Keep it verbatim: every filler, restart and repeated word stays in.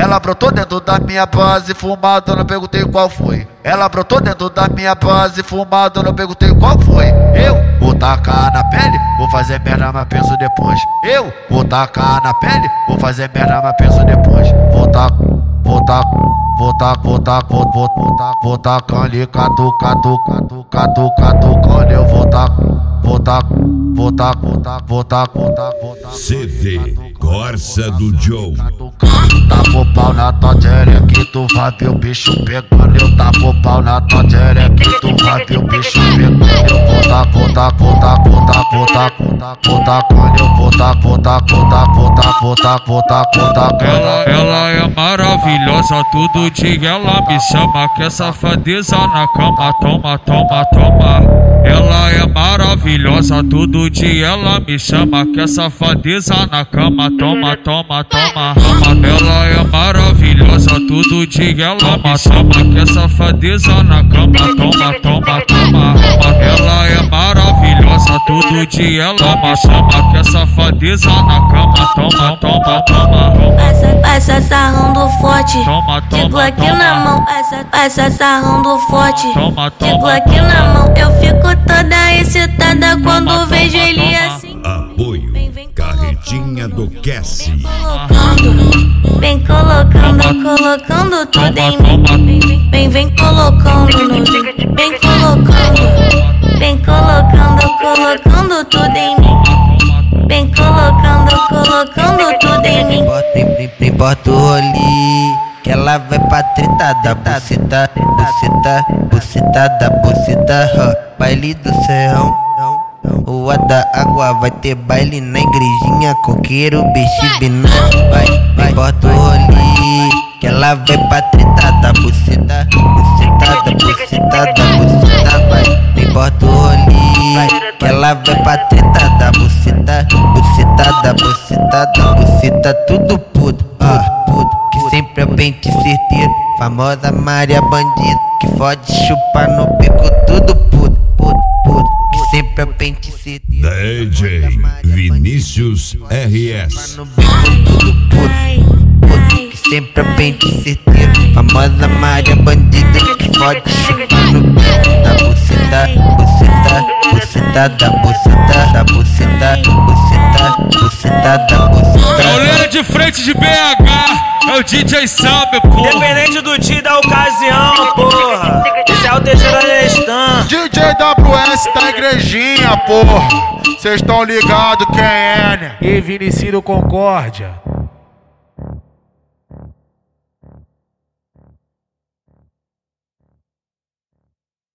Ela brotou dentro da minha base, fumado, eu não perguntei qual foi. Ela brotou dentro da minha base, fumado, eu não perguntei qual foi. Eu vou tacar na pele, vou fazer merda, mas penso depois. Eu vou tacar na pele, vou fazer merda, mas penso depois. Vou tacar, vou tacar, vou tacar, vou tacar, vou vou vou tacar, vou tacar ali, catu, catu, catu, catu, catu, quando eu vou tacar, vou tacar, vou tacar, vou tacar, vou tacar, vou tacar, vou tacar. C D Corsa do Joe. Tapo o pau na tua tele que tu vai ver o bicho pegando. Eu tapo o pau na tua tele que tu vai ver o bicho pegando. Eu vou tacar, vou tacar, vou tacar, vou tacar, vou tacar, vou tacar, quando eu vou tacar, vou tacar, vou tacar, vou tacar, vou tacar, vou tacar, vou tacar. Ela, ela é maravilhosa, todo dia ela me chama, que é safadeza na cama, toma, toma, toma. Ela é maravilhosa, todo dia ela me chama, que é safadeza na cama, toma, toma, toma. Ela é maravilhosa, todo dia ela me chama, que é safadeza na cama, toma, toma, toma. Ela é maravilhosa, todo dia ela me chama, que é safadeza na cama, toma, toma, toma. Passa, passa sarrando forte, Toma, de toma, Glock toma. na mão. Passa, passa sarrando forte, Toma, de toma, Glock toma. na mão. Eu fico toda excitada quando Toma, vejo toma, ele toma. assim. Apoio Carretinha do Cassie. Colocando, vem colocando, colocando tudo em mim. Vem, vem, vem, vem colocando no vídeo. Vem colocando, vem colocando, colocando tudo em mim. Vem colocando, colocando tudo em mim. Nem importa o rolê, que ela vai pra treta da buceta, buceta, buceta da buceta, ó. Baile do serrão, Rua da Água, vai ter baile na igrejinha, coqueiro, bicho, binã. Vai, nem importa o rolê, que ela vai pra treta da buceta, buceta da buceta da buceta, vai. Nem importa o rolê, que ela vai pra treta da buceta, buceta da buceta da buceta, tudo puto, ó, puto, que sempre é pente certeiro. Famosa Maria Bandida, que fode chupar no bico, tudo puto, puto, puto, que sempre é pente certeiro. D J Vinícius R S. No bico, tudo puto, puto, que sempre é pente certeiro. Famosa Maria Bandida, que fode chupar no bico, da buceta, buceta, buceta da buceta, da buceta, buceta, buceta da buceta. Pauleira de frente de B H, é o D J Samber, porra. Independente do dia e da ocasião, porra. Esse é o Teixeira Nestan. D J W S da igrejinha, porra. Cês tão ligados quem é, né? E Vinicius Concórdia.